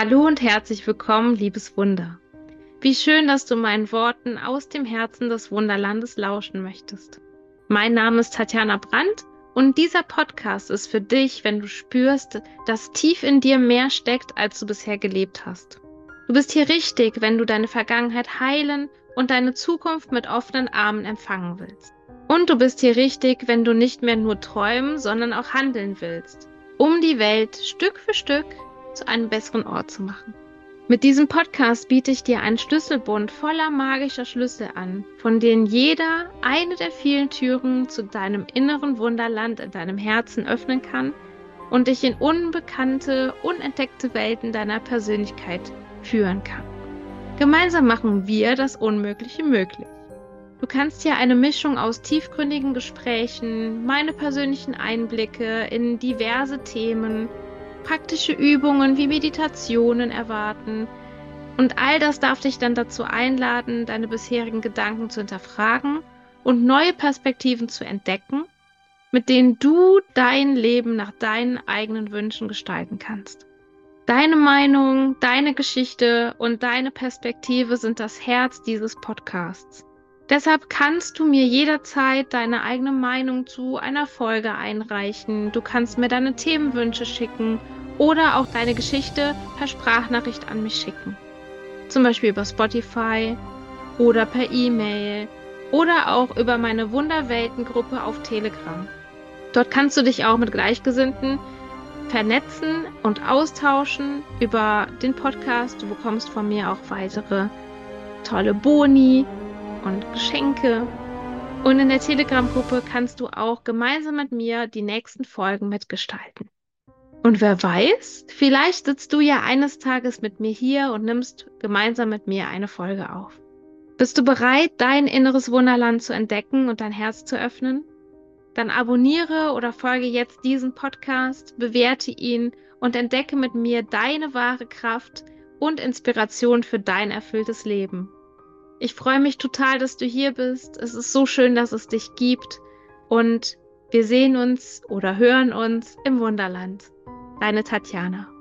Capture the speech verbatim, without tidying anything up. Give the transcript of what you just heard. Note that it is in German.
Hallo und herzlich willkommen, liebes Wunder. Wie schön, dass du meinen Worten aus dem Herzen des Wunderlandes lauschen möchtest. Mein Name ist Tatjana Brandt und dieser Podcast ist für dich, wenn du spürst, dass tief in dir mehr steckt, als du bisher gelebt hast. Du bist hier richtig, wenn du deine Vergangenheit heilen und deine Zukunft mit offenen Armen empfangen willst. Und du bist hier richtig, wenn du nicht mehr nur träumen, sondern auch handeln willst, um die Welt Stück für Stück zu einem besseren Ort zu machen. Mit diesem Podcast biete ich dir einen Schlüsselbund voller magischer Schlüssel an, von denen jeder eine der vielen Türen zu deinem inneren Wunderland in deinem Herzen öffnen kann und dich in unbekannte, unentdeckte Welten deiner Persönlichkeit führen kann. Gemeinsam machen wir das Unmögliche möglich. Du kannst hier eine Mischung aus tiefgründigen Gesprächen, meine persönlichen Einblicke in diverse Themen, praktische Übungen wie Meditationen erwarten. Und all das darf dich dann dazu einladen, deine bisherigen Gedanken zu hinterfragen und neue Perspektiven zu entdecken, mit denen du dein Leben nach deinen eigenen Wünschen gestalten kannst. Deine Meinung, deine Geschichte und deine Perspektive sind das Herz dieses Podcasts. Deshalb kannst du mir jederzeit deine eigene Meinung zu einer Folge einreichen. Du kannst mir deine Themenwünsche schicken oder auch deine Geschichte per Sprachnachricht an mich schicken. Zum Beispiel über Spotify oder per E-Mail oder auch über meine Wunderwelten-Gruppe auf Telegram. Dort kannst du dich auch mit Gleichgesinnten vernetzen und austauschen über den Podcast. Du bekommst von mir auch weitere tolle Boni und Geschenke. Und in der Telegram-Gruppe kannst du auch gemeinsam mit mir die nächsten Folgen mitgestalten. Und wer weiß, vielleicht sitzt du ja eines Tages mit mir hier und nimmst gemeinsam mit mir eine Folge auf. Bist du bereit, dein inneres Wunderland zu entdecken und dein Herz zu öffnen? Dann abonniere oder folge jetzt diesem Podcast, bewerte ihn und entdecke mit mir deine wahre Kraft und Inspiration für dein erfülltes Leben. Ich freue mich total, dass du hier bist. Es ist so schön, dass es dich gibt. Und wir sehen uns oder hören uns im Wunderland. Deine Tatjana.